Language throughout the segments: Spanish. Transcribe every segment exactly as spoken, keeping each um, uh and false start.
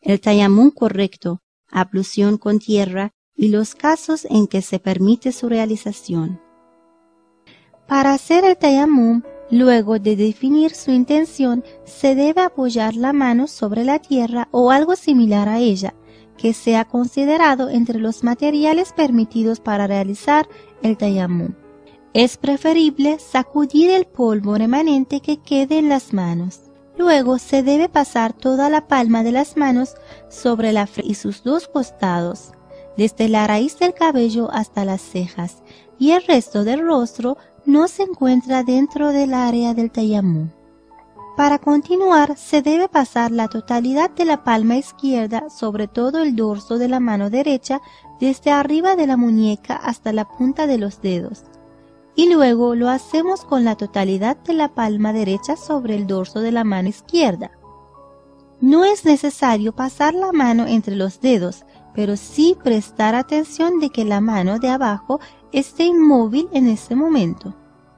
el tayamum correcto, ablución con tierra y los casos en que se permite su realización. Para hacer el tayamum, luego de definir su intención, se debe apoyar la mano sobre la tierra o algo similar a ella, que sea considerado entre los materiales permitidos para realizar el tayamum. Es preferible sacudir el polvo remanente que quede en las manos. Luego se debe pasar toda la palma de las manos sobre la frente y sus dos costados, desde la raíz del cabello hasta las cejas, y el resto del rostro no se encuentra dentro del área del tayamum. Para continuar, se debe pasar la totalidad de la palma izquierda sobre todo el dorso de la mano derecha, desde arriba de la muñeca hasta la punta de los dedos. Y luego lo hacemos con la totalidad de la palma derecha sobre el dorso de la mano izquierda. No es necesario pasar la mano entre los dedos, pero sí prestar atención de que la mano de abajo esté inmóvil en ese momento.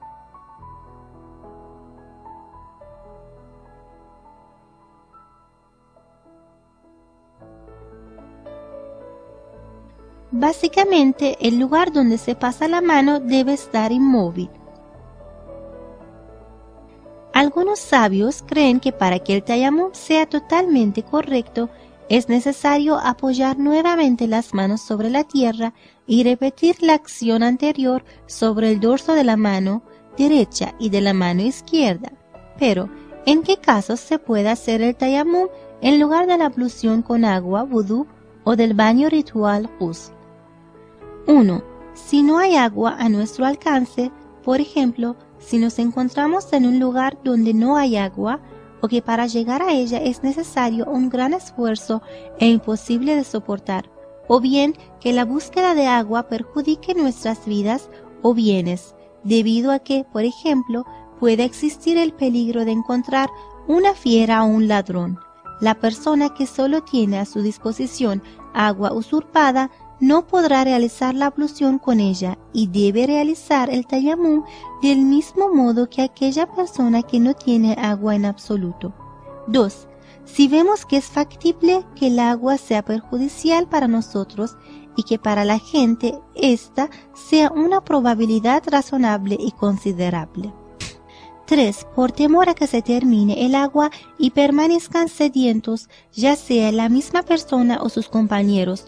Básicamente, el lugar donde se pasa la mano debe estar inmóvil. Algunos sabios creen que para que el tayamum sea totalmente correcto, es necesario apoyar nuevamente las manos sobre la tierra y repetir la acción anterior sobre el dorso de la mano derecha y de la mano izquierda. Pero, ¿en qué casos se puede hacer el tayamum en lugar de la ablución con agua, vudú, o del baño ritual ghusl? uno. Si no hay agua a nuestro alcance, por ejemplo, si nos encontramos en un lugar donde no hay agua, o que para llegar a ella es necesario un gran esfuerzo e imposible de soportar, o bien que la búsqueda de agua perjudique nuestras vidas o bienes, debido a que, por ejemplo, puede existir el peligro de encontrar una fiera o un ladrón. La persona que solo tiene a su disposición agua usurpada no podrá realizar la ablución con ella y debe realizar el tayamum del mismo modo que aquella persona que no tiene agua en absoluto. dos. Si vemos que es factible que el agua sea perjudicial para nosotros y que para la gente esta sea una probabilidad razonable y considerable. tres. Por temor a que se termine el agua y permanezcan sedientos, ya sea la misma persona o sus compañeros,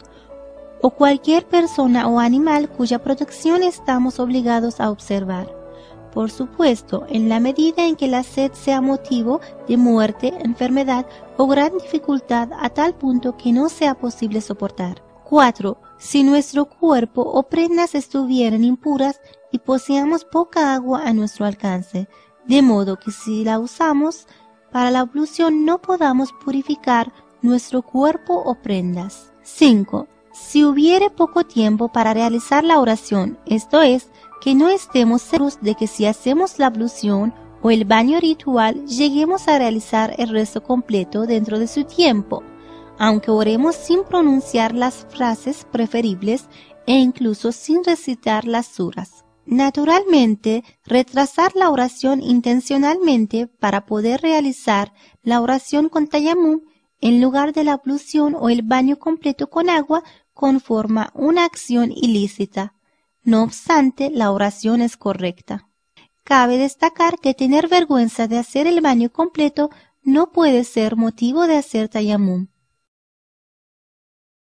o cualquier persona o animal cuya protección estamos obligados a observar. Por supuesto, en la medida en que la sed sea motivo de muerte, enfermedad o gran dificultad a tal punto que no sea posible soportar. cuatro. Si nuestro cuerpo o prendas estuvieran impuras y poseamos poca agua a nuestro alcance, de modo que si la usamos para la ablución no podamos purificar nuestro cuerpo o prendas. cinco. Si hubiere poco tiempo para realizar la oración, esto es, que no estemos seguros de que si hacemos la ablución o el baño ritual lleguemos a realizar el rezo completo dentro de su tiempo, aunque oremos sin pronunciar las frases preferibles e incluso sin recitar las suras. Naturalmente, retrasar la oración intencionalmente para poder realizar la oración con tayamum en lugar de la ablución o el baño completo con agua conforma una acción ilícita. No obstante, la oración es correcta. Cabe destacar que tener vergüenza de hacer el baño completo no puede ser motivo de hacer tayamum.